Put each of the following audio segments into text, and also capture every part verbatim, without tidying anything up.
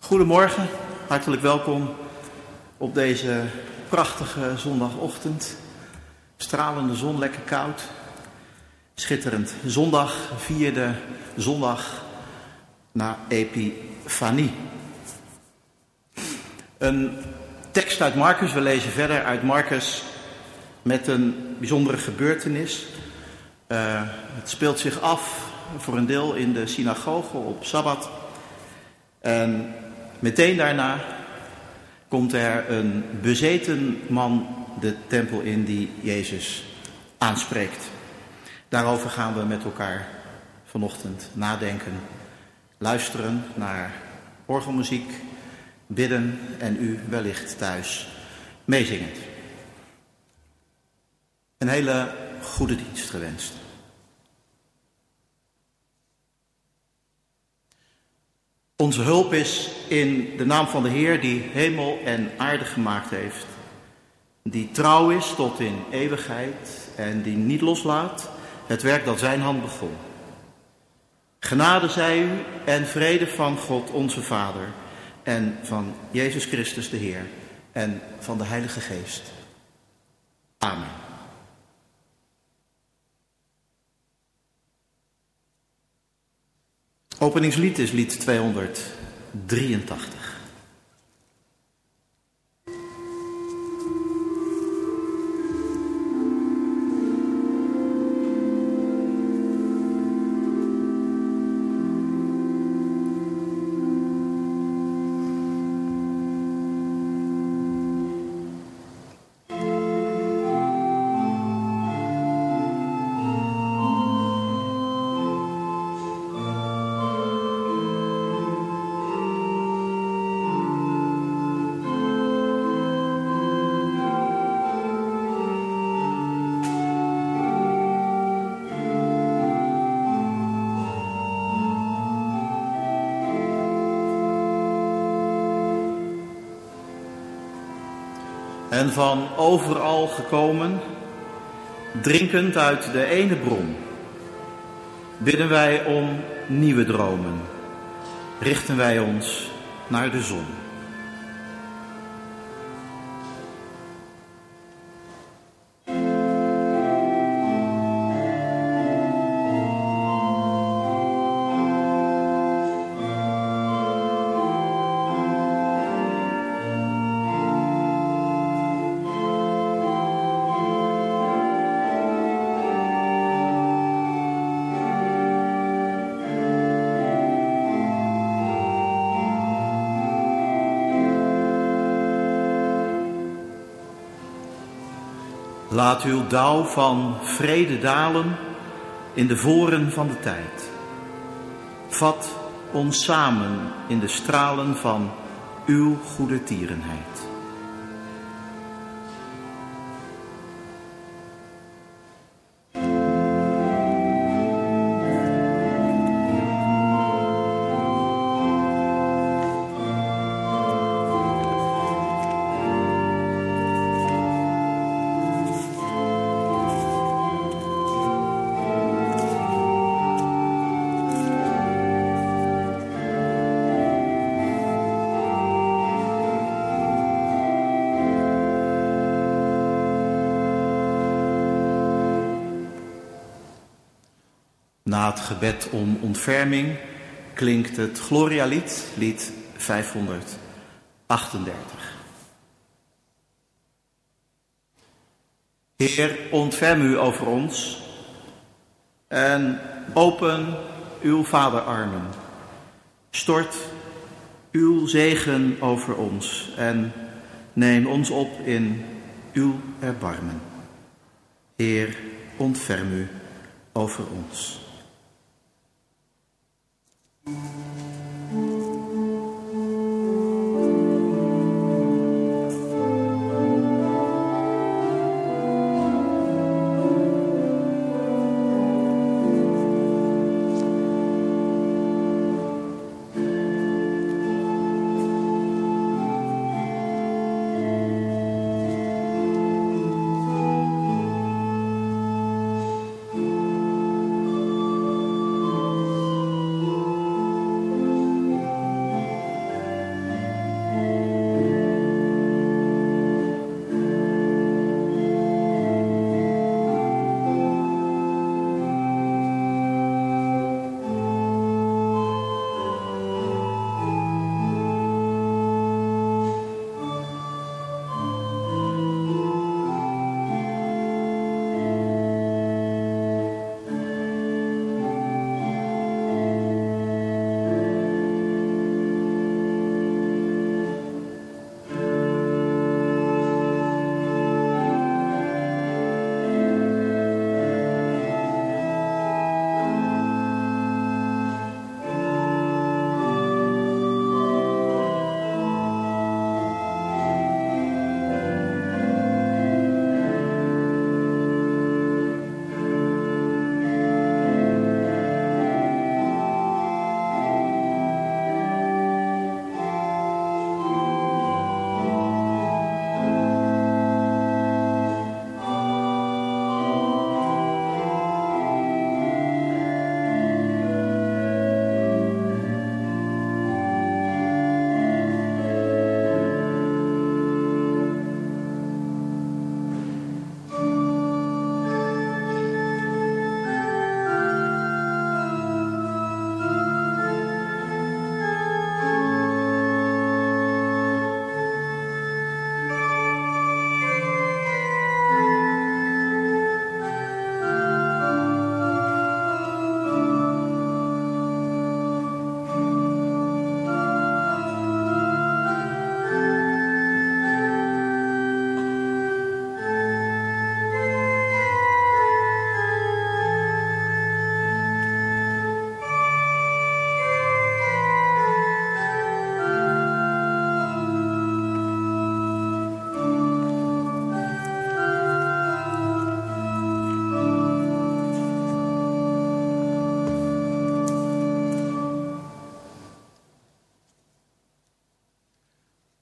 Goedemorgen, hartelijk welkom op deze prachtige zondagochtend. Stralende zon, lekker koud. Schitterend. Zondag, vierde zondag na Epifanie. Een tekst uit Marcus, we lezen verder uit Marcus met een bijzondere gebeurtenis. Uh, het speelt zich af voor een deel in de synagoge op Sabbat. En meteen daarna komt er een bezeten man de tempel in die Jezus aanspreekt. Daarover gaan we met elkaar vanochtend nadenken, luisteren naar orgelmuziek, bidden en u wellicht thuis meezingend. Een hele goede dienst gewenst. Onze hulp is in de naam van de Heer die hemel en aarde gemaakt heeft, die trouw is tot in eeuwigheid en die niet loslaat het werk dat zijn hand begon. Genade zij u en vrede van God onze Vader en van Jezus Christus de Heer en van de Heilige Geest. Amen. Openingslied is lied tweehonderddrieëntachtig. En van overal gekomen, drinkend uit de ene bron, bidden wij om nieuwe dromen, richten wij ons naar de zon. Laat uw dauw van vrede dalen in de voren van de tijd. Vat ons samen in de stralen van uw goede tierenheid. Na het gebed om ontferming klinkt het Gloria-lied, lied vijfhonderdachtendertig. Heer, ontferm u over ons en open uw vaderarmen. Stort uw zegen over ons en neem ons op in uw erbarmen. Heer, ontferm u over ons.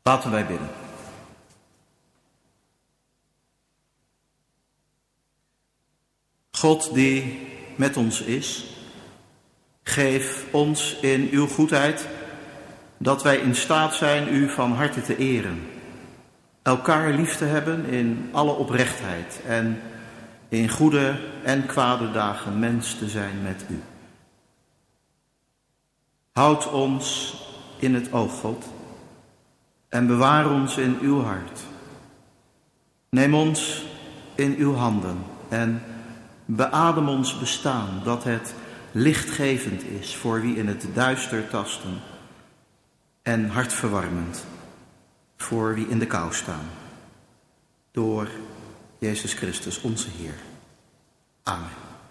Laten wij bidden. God die met ons is, geef ons in uw goedheid dat wij in staat zijn u van harte te eren, elkaar lief te hebben in alle oprechtheid en in goede en kwade dagen mens te zijn met u. Houd ons in het oog, God, en bewaar ons in uw hart. Neem ons in uw handen en beadem ons bestaan, dat het lichtgevend is voor wie in het duister tasten en hartverwarmend voor wie in de kou staan. Door Jezus Christus, onze Heer. Amen.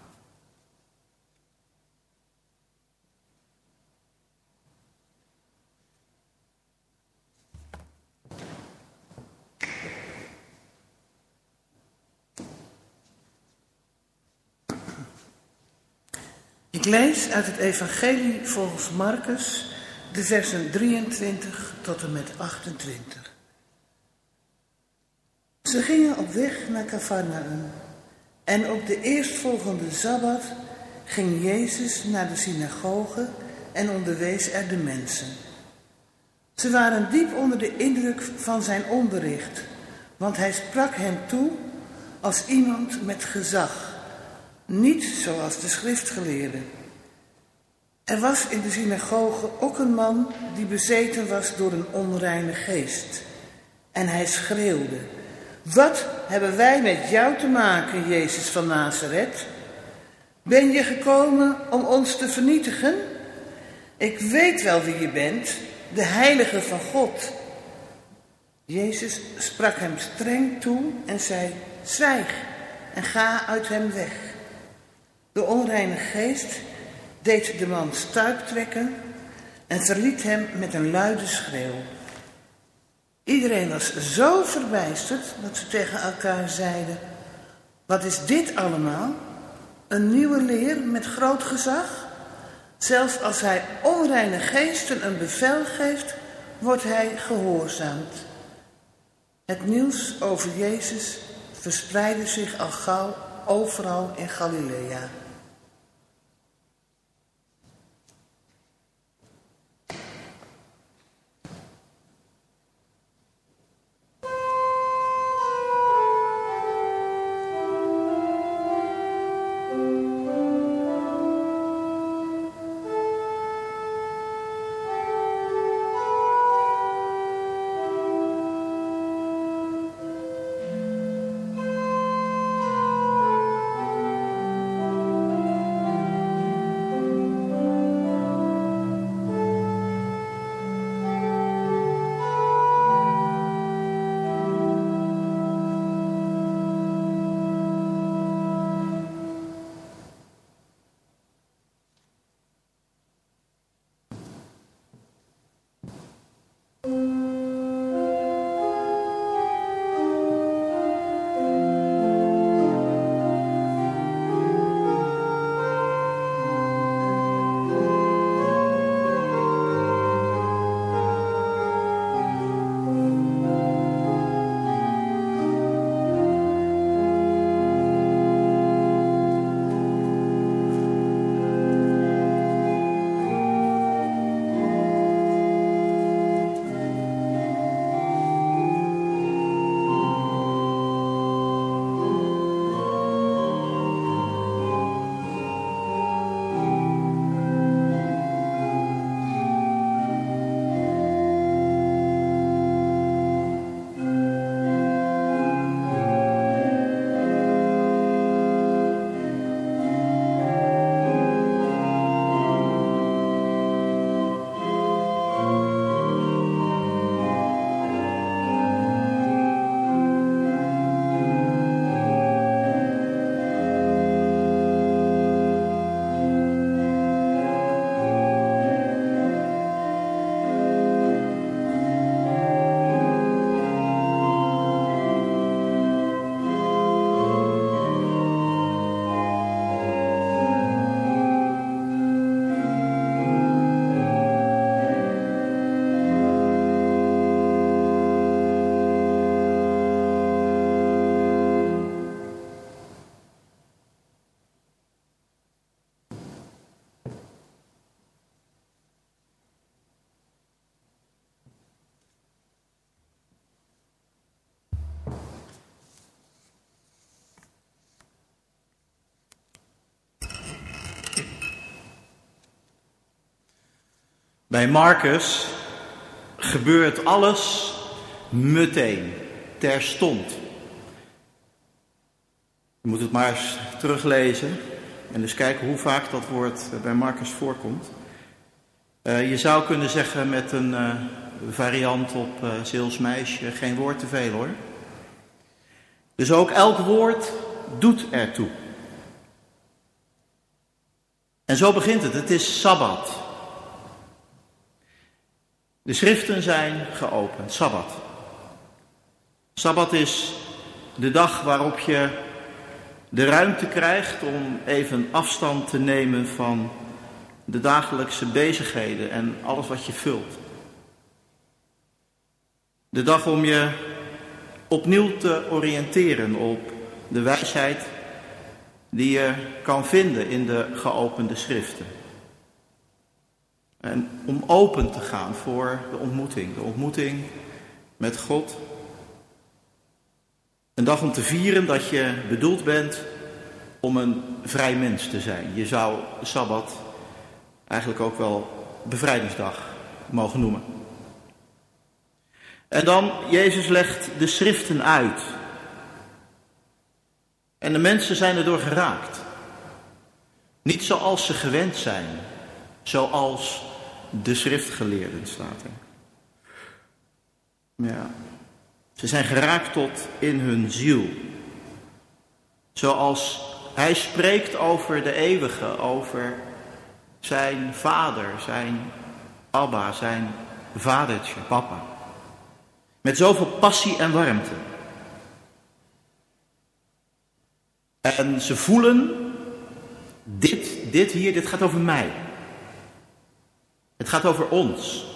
Ik lees uit het evangelie volgens Marcus, de versen drieëntwintig tot en met achtentwintig. Ze gingen op weg naar Cafarnaum en op de eerstvolgende Sabbat ging Jezus naar de synagoge en onderwees er de mensen. Ze waren diep onder de indruk van zijn onderricht, want hij sprak hen toe als iemand met gezag, niet zoals de schriftgeleerden. Er was in de synagoge ook een man die bezeten was door een onreine geest. En hij schreeuwde: "Wat hebben wij met jou te maken, Jezus van Nazareth? Ben je gekomen om ons te vernietigen? Ik weet wel wie je bent, de Heilige van God." Jezus sprak hem streng toe en zei: "Zwijg en ga uit hem weg." De onreine geest deed de man stuiptrekken en verliet hem met een luide schreeuw. Iedereen was zo verbijsterd dat ze tegen elkaar zeiden: "Wat is dit allemaal? Een nieuwe leer met groot gezag? Zelfs als hij onreine geesten een bevel geeft, wordt hij gehoorzaamd." Het nieuws over Jezus verspreidde zich al gauw overal in Galilea. Bij Marcus gebeurt alles meteen, terstond. Je moet het maar eens teruglezen en dus kijken hoe vaak dat woord bij Marcus voorkomt. Uh, je zou kunnen zeggen met een uh, variant op uh, Zeels meisje, geen woord te veel hoor. Dus ook elk woord doet ertoe. En zo begint het. Het is Sabbat. De schriften zijn geopend. Sabbat. Sabbat is de dag waarop je de ruimte krijgt om even afstand te nemen van de dagelijkse bezigheden en alles wat je vult. De dag om je opnieuw te oriënteren op de wijsheid die je kan vinden in de geopende schriften. En om open te gaan voor de ontmoeting, de ontmoeting met God. Een dag om te vieren dat je bedoeld bent om een vrij mens te zijn. Je zou Sabbat eigenlijk ook wel bevrijdingsdag mogen noemen. En dan, Jezus legt de schriften uit. En de mensen zijn erdoor geraakt. Niet zoals ze gewend zijn, zoals de schriftgeleerden, staat er. Ja. Ze zijn geraakt tot in hun ziel. Zoals hij spreekt over de eeuwige, over zijn vader, zijn Abba, zijn vadertje, papa. Met zoveel passie en warmte. En ze voelen, dit, dit hier, dit gaat over mij. Het gaat over ons.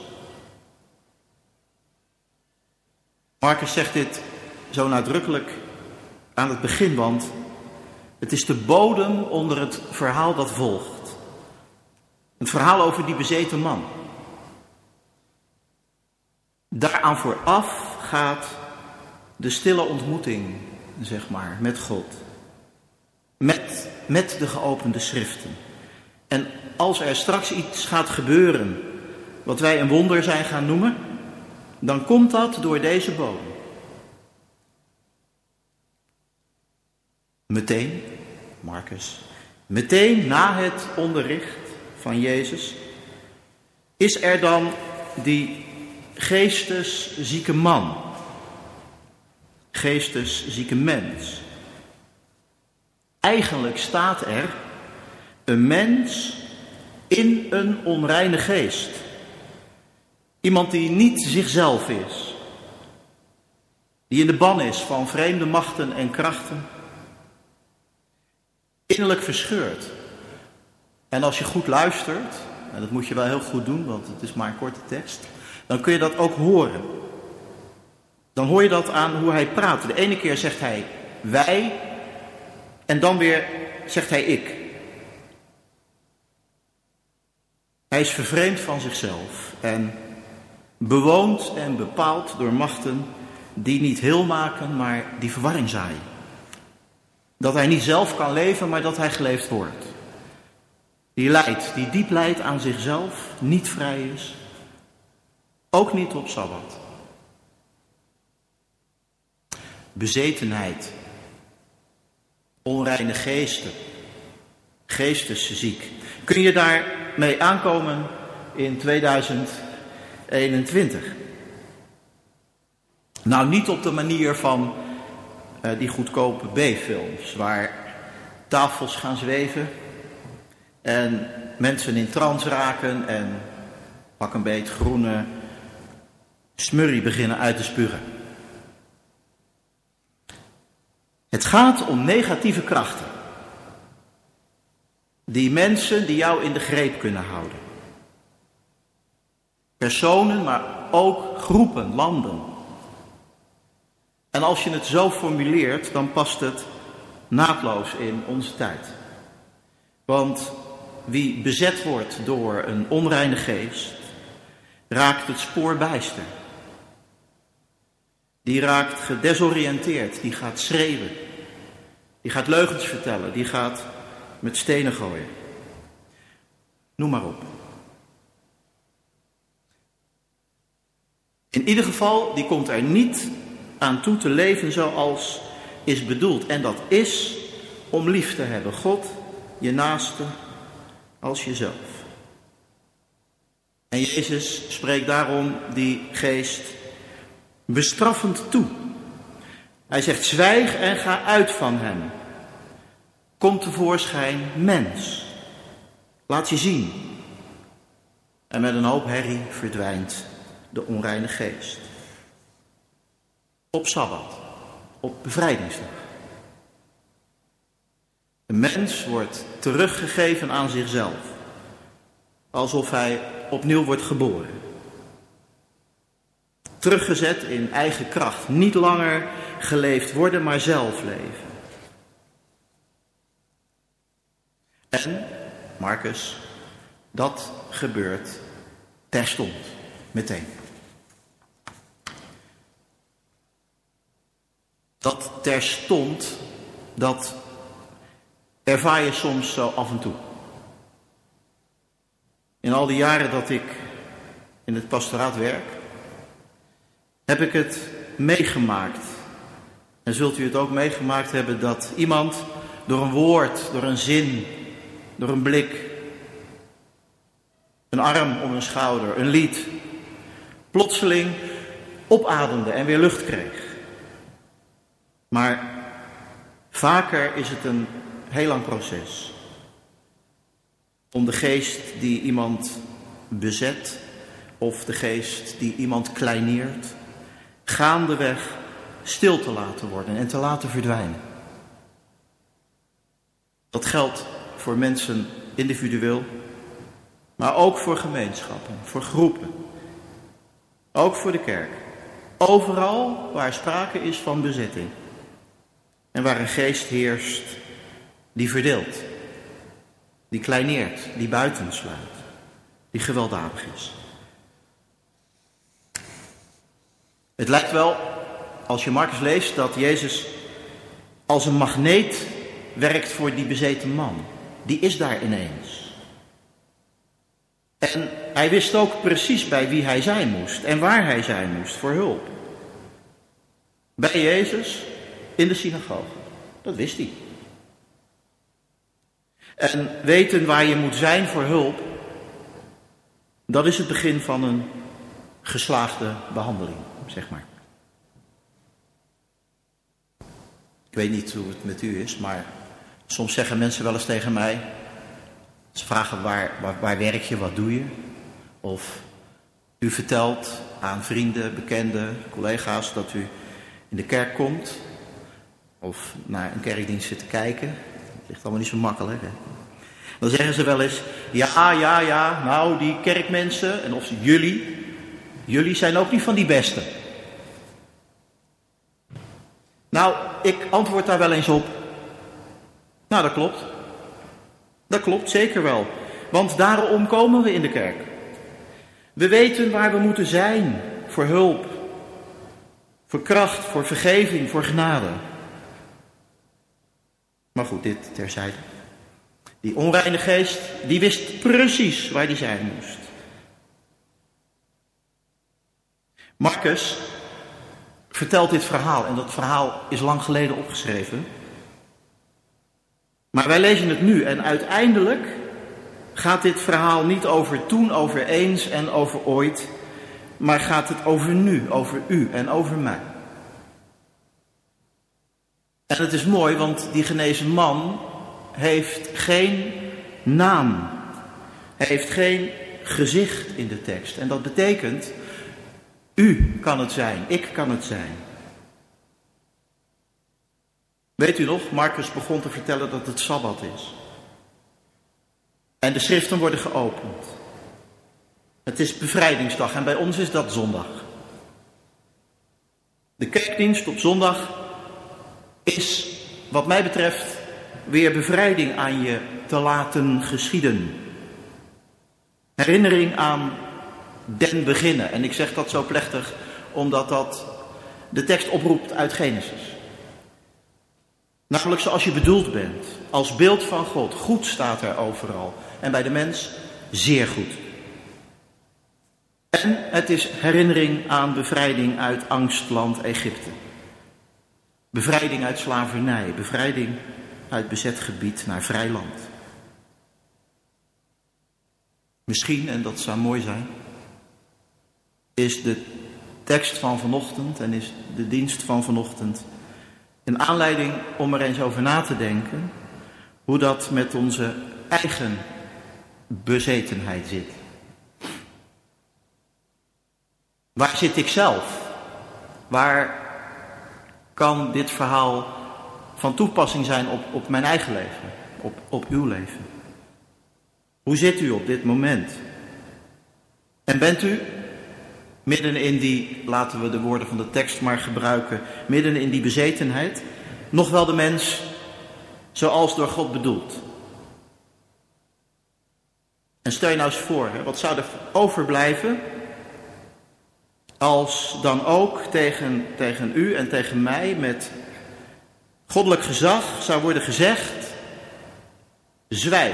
Marcus zegt dit zo nadrukkelijk aan het begin, want het is de bodem onder het verhaal dat volgt. Het verhaal over die bezeten man. Daaraan vooraf gaat de stille ontmoeting, zeg maar, met God. Met, met de geopende schriften. En als er straks iets gaat gebeuren, wat wij een wonder zijn gaan noemen, dan komt dat door deze bodem. Meteen, Marcus, meteen na het onderricht van Jezus, is er dan die geesteszieke man, geesteszieke mens. Eigenlijk staat er een mens in een onreine geest. Iemand die niet zichzelf is. Die in de ban is van vreemde machten en krachten. Innerlijk verscheurd. En als je goed luistert, en dat moet je wel heel goed doen, want het is maar een korte tekst, dan kun je dat ook horen. Dan hoor je dat aan hoe hij praat. De ene keer zegt hij wij, en dan weer zegt hij ik. Hij is vervreemd van zichzelf en bewoond en bepaald door machten die niet heel maken, maar die verwarring zaaien. Dat hij niet zelf kan leven, maar dat hij geleefd wordt. Die lijdt, die diep lijdt aan zichzelf, niet vrij is. Ook niet op Sabbat. Bezetenheid. Onreine geesten. Geestesziek. Kun je daarmee aankomen in tweeduizend eenentwintig? Nou, niet op de manier van uh, die goedkope B-films, waar tafels gaan zweven en mensen in trance raken en pak een beet groene smurrie beginnen uit te spugen. Het gaat om negatieve krachten. Die mensen die jou in de greep kunnen houden. Personen, maar ook groepen, landen. En als je het zo formuleert, dan past het naadloos in onze tijd. Want wie bezet wordt door een onreine geest, raakt het spoor bijster. Die raakt gedesoriënteerd, die gaat schreeuwen. Die gaat leugens vertellen, die gaat met stenen gooien. Noem maar op. In ieder geval, die komt er niet aan toe te leven zoals is bedoeld. En dat is om lief te hebben. God, je naaste, als jezelf. En Jezus spreekt daarom die geest bestraffend toe. Hij zegt, zwijg en ga uit van hem. Kom tevoorschijn, mens. Laat je zien. En met een hoop herrie verdwijnt de onreine geest. Op Sabbat, op bevrijdingsdag. Een mens wordt teruggegeven aan zichzelf. Alsof hij opnieuw wordt geboren. Teruggezet in eigen kracht. Niet langer geleefd worden, maar zelf leven. En, Marcus, dat gebeurt terstond, meteen. Dat terstond, dat ervaar je soms zo af en toe. In al die jaren dat ik in het pastoraat werk, heb ik het meegemaakt. En zult u het ook meegemaakt hebben dat iemand door een woord, door een zin, door een blik, een arm om een schouder, een lied, plotseling opademde en weer lucht kreeg. Maar vaker is het een heel lang proces. Om de geest die iemand bezet, of de geest die iemand kleineert, gaandeweg stil te laten worden en te laten verdwijnen. Dat geldt voor mensen individueel, maar ook voor gemeenschappen, voor groepen. Ook voor de kerk. Overal waar sprake is van bezetting. En waar een geest heerst die verdeelt. Die kleineert, die buitensluit. Die gewelddadig is. Het lijkt wel, als je Marcus leest, dat Jezus als een magneet werkt voor die bezeten man. Die is daar ineens. En hij wist ook precies bij wie hij zijn moest en waar hij zijn moest voor hulp. Bij Jezus in de synagoge. Dat wist hij. En weten waar je moet zijn voor hulp, dat is het begin van een geslaagde behandeling, zeg maar. Ik weet niet hoe het met u is, maar soms zeggen mensen wel eens tegen mij, ze vragen waar, waar, waar werk je, wat doe je? Of u vertelt aan vrienden, bekenden, collega's dat u in de kerk komt. Of naar een kerkdienst zit te kijken. Dat ligt allemaal niet zo makkelijk. Hè? Dan zeggen ze wel eens, ja, ja, ja, nou die kerkmensen, en of jullie, jullie zijn ook niet van die beste. Nou, ik antwoord daar wel eens op. Nou, dat klopt. Dat klopt, zeker wel. Want daarom komen we in de kerk. We weten waar we moeten zijn voor hulp, voor kracht, voor vergeving, voor genade. Maar goed, dit terzijde. Die onreine geest, die wist precies waar die zijn moest. Marcus vertelt dit verhaal, en dat verhaal is lang geleden opgeschreven. Maar wij lezen het nu en uiteindelijk gaat dit verhaal niet over toen, over eens en over ooit, maar gaat het over nu, over u en over mij. En het is mooi, want die genezen man heeft geen naam. Hij heeft geen gezicht in de tekst. En dat betekent, u kan het zijn, ik kan het zijn. Weet u nog, Marcus begon te vertellen dat het Sabbat is. En de schriften worden geopend. Het is bevrijdingsdag en bij ons is dat zondag. De kerkdienst op zondag is, wat mij betreft, weer bevrijding aan je te laten geschieden. Herinnering aan den beginnen. En ik zeg dat zo plechtig, omdat dat de tekst oproept uit Genesis. Namelijk zoals je bedoeld bent, als beeld van God. Goed staat er overal. En bij de mens zeer goed. En het is herinnering aan bevrijding uit angstland Egypte. Bevrijding uit slavernij, bevrijding uit bezet gebied naar vrij land. Misschien, en dat zou mooi zijn, is de tekst van vanochtend en is de dienst van vanochtend een aanleiding om er eens over na te denken hoe dat met onze eigen bezetenheid zit. Waar zit ik zelf? Waar kan dit verhaal van toepassing zijn op, op mijn eigen leven, op, op uw leven? Hoe zit u op dit moment? En bent u midden in die, laten we de woorden van de tekst maar gebruiken, midden in die bezetenheid, nog wel de mens zoals door God bedoeld? En stel je nou eens voor, hè, wat zou er overblijven als dan ook tegen, tegen u en tegen mij met goddelijk gezag zou worden gezegd: zwijg.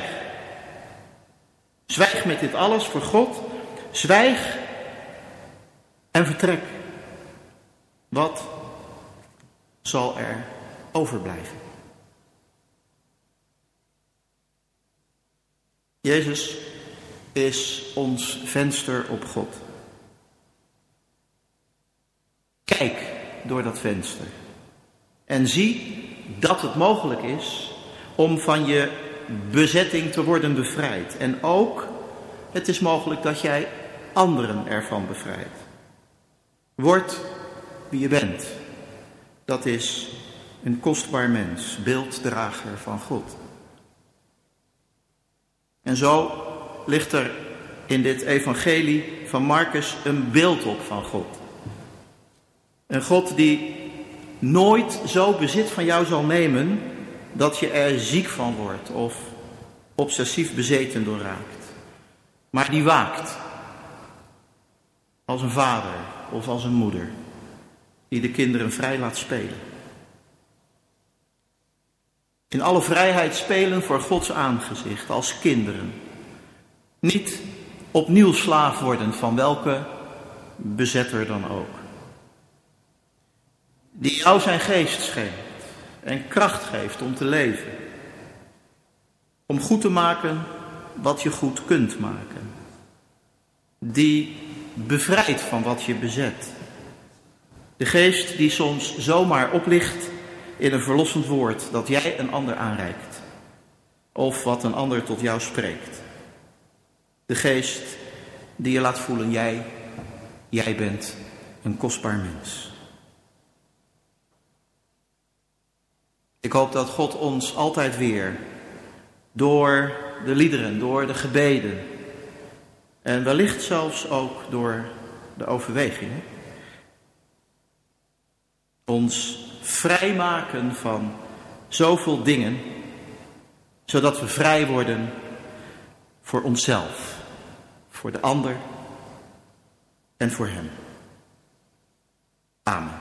Zwijg met dit alles voor God. Zwijg en vertrek. Wat zal er overblijven? Jezus is ons venster op God. Kijk door dat venster en zie dat het mogelijk is om van je bezetting te worden bevrijd. En ook, het is mogelijk dat jij anderen ervan bevrijdt. Word wie je bent. Dat is een kostbaar mens, beelddrager van God. En zo ligt er in dit evangelie van Marcus een beeld op van God. Een God die nooit zo bezit van jou zal nemen dat je er ziek van wordt of obsessief bezeten door raakt. Maar die waakt. Als een vader of als een moeder die de kinderen vrij laat spelen. In alle vrijheid spelen voor Gods aangezicht als kinderen. Niet opnieuw slaaf worden van welke bezetter dan ook. Die jou zijn geest schenkt en kracht geeft om te leven. Om goed te maken wat je goed kunt maken. Die bevrijdt van wat je bezet. De geest die soms zomaar oplicht in een verlossend woord dat jij een ander aanreikt. Of wat een ander tot jou spreekt. De geest die je laat voelen, jij, jij bent een kostbaar mens. Ik hoop dat God ons altijd weer, door de liederen, door de gebeden en wellicht zelfs ook door de overwegingen, ons vrijmaken van zoveel dingen, zodat we vrij worden voor onszelf, voor de ander en voor hem. Amen.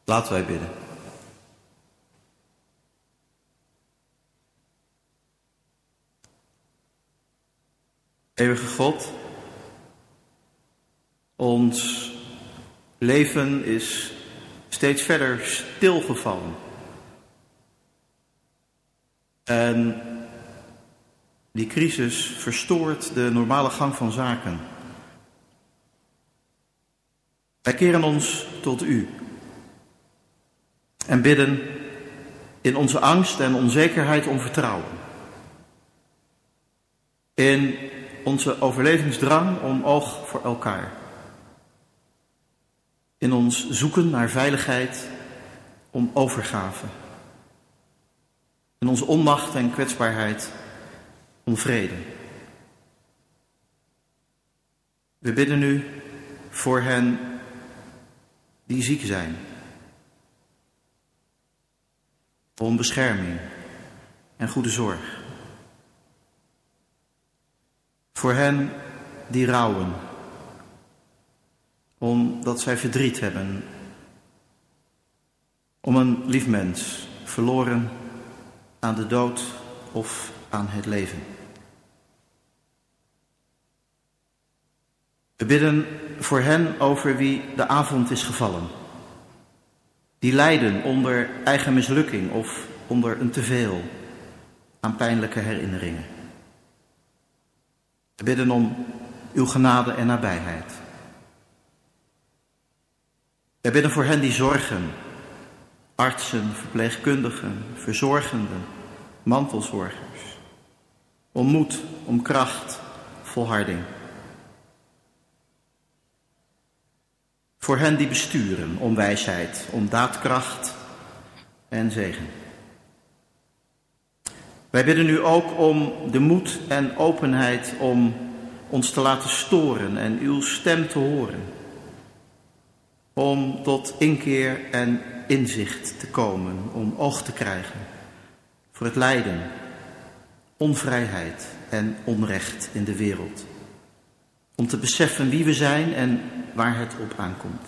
Laten wij bidden. Eeuwige God, ons leven is steeds verder stilgevallen. En die crisis verstoort de normale gang van zaken. Wij keren ons tot u en bidden in onze angst en onzekerheid om vertrouwen. In onze overlevingsdrang om oog voor elkaar. In ons zoeken naar veiligheid om overgave. In onze onmacht en kwetsbaarheid om vrede. We bidden nu voor hen die ziek zijn. Om bescherming en goede zorg. Voor hen die rouwen, omdat zij verdriet hebben, om een lief mens verloren aan de dood of aan het leven. We bidden voor hen over wie de avond is gevallen, die lijden onder eigen mislukking of onder een teveel aan pijnlijke herinneringen. We bidden om uw genade en nabijheid. We bidden voor hen die zorgen, artsen, verpleegkundigen, verzorgenden, mantelzorgers. Om moed, om kracht, volharding. Voor hen die besturen, om wijsheid, om daadkracht en zegen. Wij bidden u ook om de moed en openheid om ons te laten storen en uw stem te horen. Om tot inkeer en inzicht te komen, om oog te krijgen voor het lijden, onvrijheid en onrecht in de wereld. Om te beseffen wie we zijn en waar het op aankomt.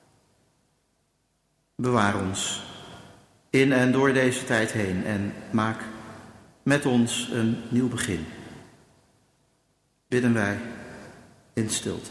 Bewaar ons in en door deze tijd heen en maak met ons een nieuw begin. Bidden wij in stilte.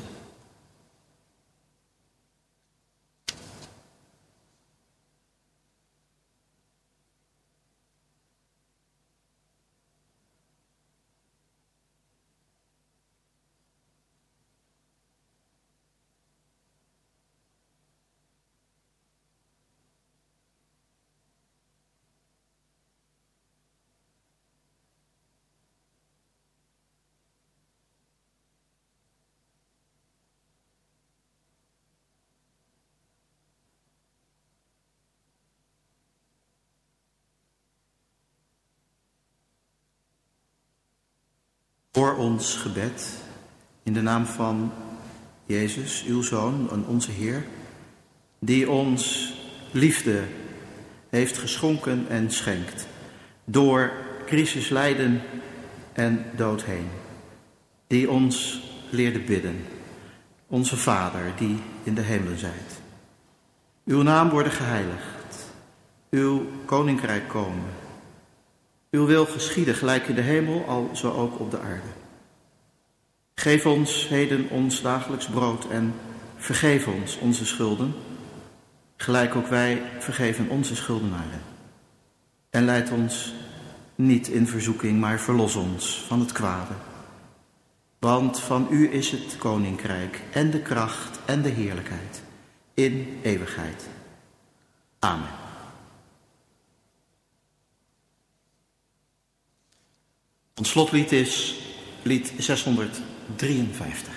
Voor ons gebed, in de naam van Jezus, uw Zoon en onze Heer, die ons liefde heeft geschonken en schenkt, door crisis, lijden en dood heen, die ons leerde bidden, onze Vader die in de hemelen zijt. Uw naam worden geheiligd, uw koninkrijk komen. Uw wil geschieden gelijk in de hemel, al zo ook op de aarde. Geef ons heden ons dagelijks brood en vergeef ons onze schulden, gelijk ook wij vergeven onze schuldenaren. En leid ons niet in verzoeking, maar verlos ons van het kwade. Want van u is het koninkrijk en de kracht en de heerlijkheid in eeuwigheid. Amen. Ons slotlied is lied zeshonderddrieënvijftig.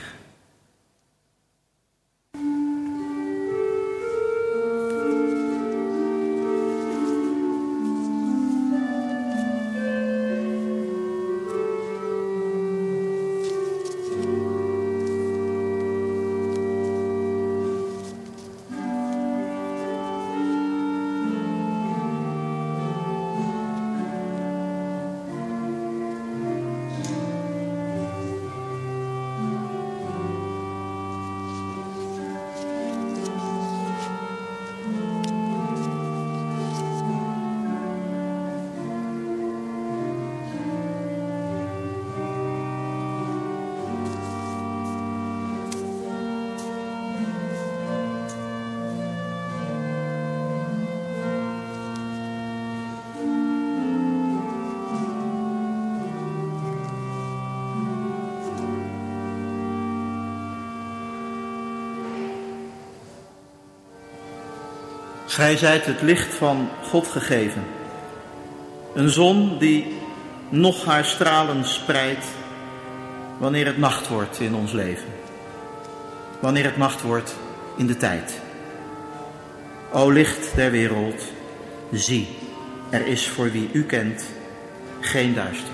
Gij zijt het licht van God gegeven. Een zon die nog haar stralen spreidt wanneer het nacht wordt in ons leven. Wanneer het nacht wordt in de tijd. O licht der wereld, zie, er is voor wie u kent geen duisternis.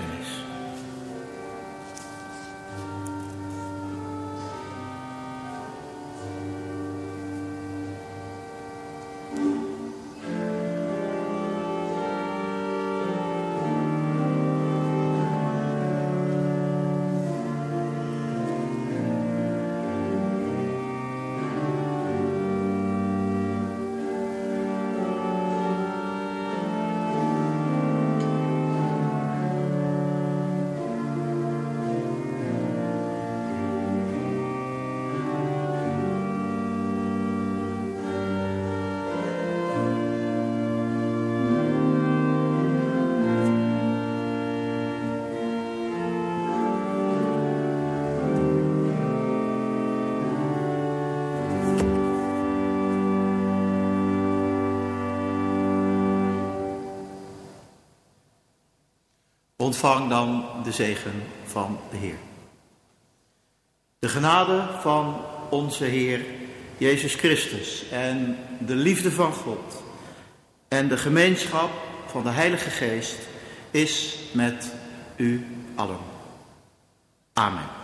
Ontvang dan de zegen van de Heer. De genade van onze Heer Jezus Christus en de liefde van God en de gemeenschap van de Heilige Geest is met u allen. Amen.